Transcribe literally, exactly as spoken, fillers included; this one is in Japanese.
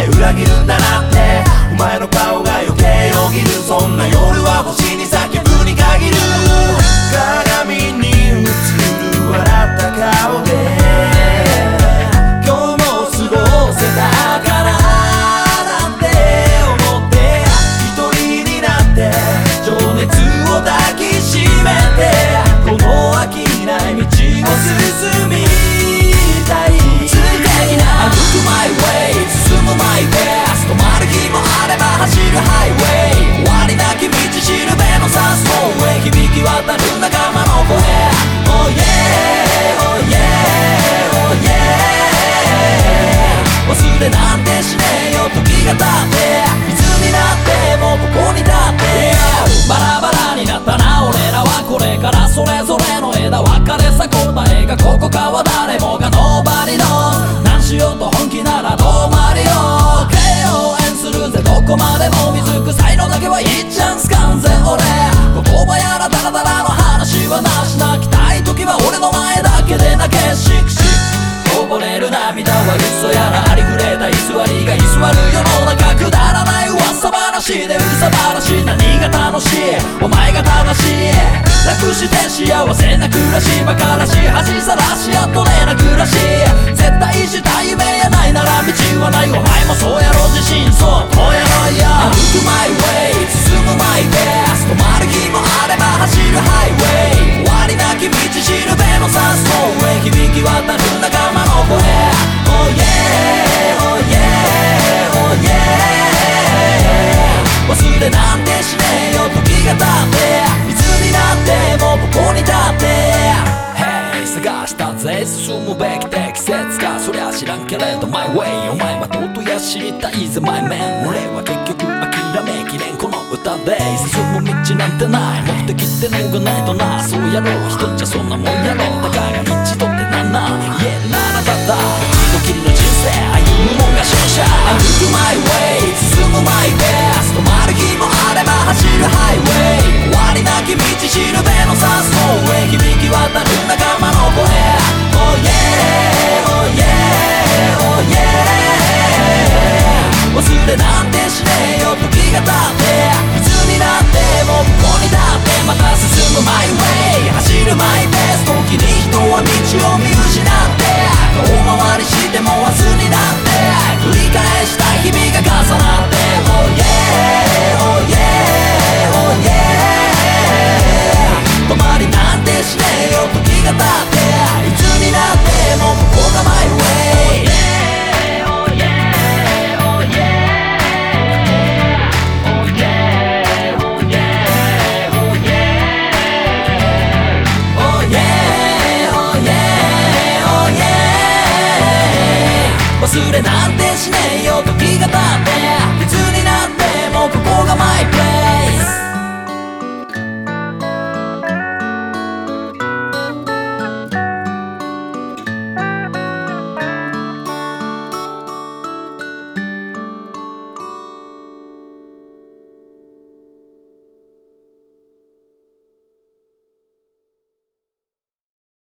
裏切るんだなって、お前の顔が余計よぎる。そんな夜は星に叫ぶに限る。鏡に映る笑った顔で今日も過ごせたかななんて思って、一人になって情熱を抱きしめて、この飽きない道を進みたい。素敵な歩くマイウェイ、進むマイペース、止まる日もあれば走るハイウェイ、終わりなき道しるべのサスホーウェイ、響き渡る仲間の声 Oh yeah, oh yeah, oh yeah、 忘れなんてしねえよ時が経って、いつになってもここに立って、yeah、バラバラになったな俺らはこれからそれぞれの枝分かれさ、答えがここかは誰もがノーバリの、何しようと本気ならどうまりよ、ケーオーエンするぜどこまでも水く才能だけはいっちゃんすかんぜ俺、言葉やらダラダラの話はなし、泣きたい時は俺の前だけで泣け、シクシクこぼれる涙は嘘やら、ありふれた居座りが居座る世の中、くだらない噂話でうさばらし、何が楽しいお前が正しい、楽して幸せな暮らし、馬鹿らし恥さらしやっとねな暮らし、絶対した夢やないなら道はない、お前もそうやろ自信そうとやろいや、歩くマイウェイ進むマイペース、止まる日もあれば走るハイウェイ、終わりなき道しるべのサスホーウェイ、響き渡る仲間の声 Oh yeah, oh yeah, oh yeah、 忘れなんてしねえよ時が経って、いつになってもここに立って、 Hey 探したぜ進むべき適切か、そりゃ知らんけれど My way、 お前はどうとや知りたいぜ My man、 俺は結局諦めきれんこの歌で、進む道なんてない目的ってのがないとな、そうやろう人じゃそんなもんやろ、たかが道とってなんなん言えるならただ一度きりの人生歩むもんが勝者、歩くマイウェイ進むマイペース、止まる日もあれば走るハイウェイ、終わりなき道しるべのサスホーウェイ、響き渡る仲間の声 Oh yeah, oh yeah, oh yeah、 忘れなんてしねえよ時が経って、いつになってもここに立って、また進むマイウェイ走るマイペース、時に人は道を見失って、遠回りしても明日になって繰り返した日々が重なって、 Oh yeah, oh yeah, oh yeah、 止まりなんてしねえよ時が経って、いつになってもここがマイウェイ、忘れなんてしねえよ時が経って、